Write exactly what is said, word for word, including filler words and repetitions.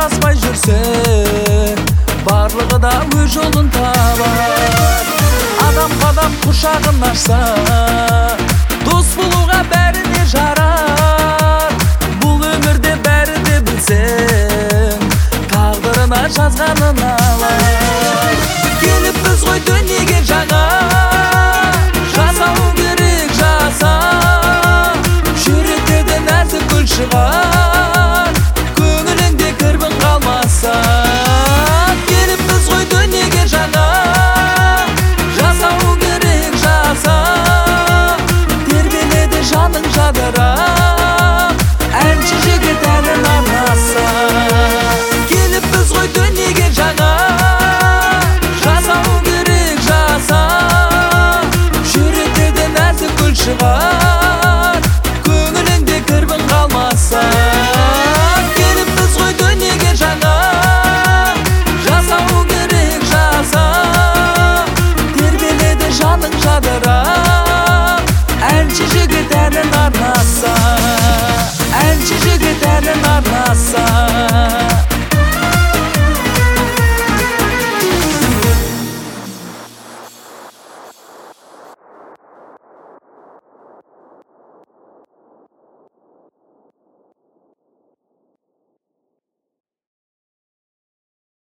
адаспай жүрсе, барлығы да өз жолын табар. Адам қадам құшағын ашса, дос болуға бәрі де жарар. Бұл өмірде бәрі де білсең, тағдырына жазғанын алар. Келіп біз ғой дүниеге жаңа, жасау керек жаса. Жүректе нәзік гүл шығар, көңіліңде кірбің қалмаса. Келіп біз ғой дүниеге жаңа, жасау керек жаса. Тербеледі жаның жадырап, әнші жігіт әнін арнаса. Келіп біз ғой дүниеге жаңа, жасау керек жаса. Жүректе нәзік гүл шығар, көңіліңде кірбің қалмаса. Келіп біз ғой дүниеге жаңа, жасау керек жаса. Тербеледі жаның жадырап, әнші жігіт әнін арнаса. Әнші жігіт әнін арнаса.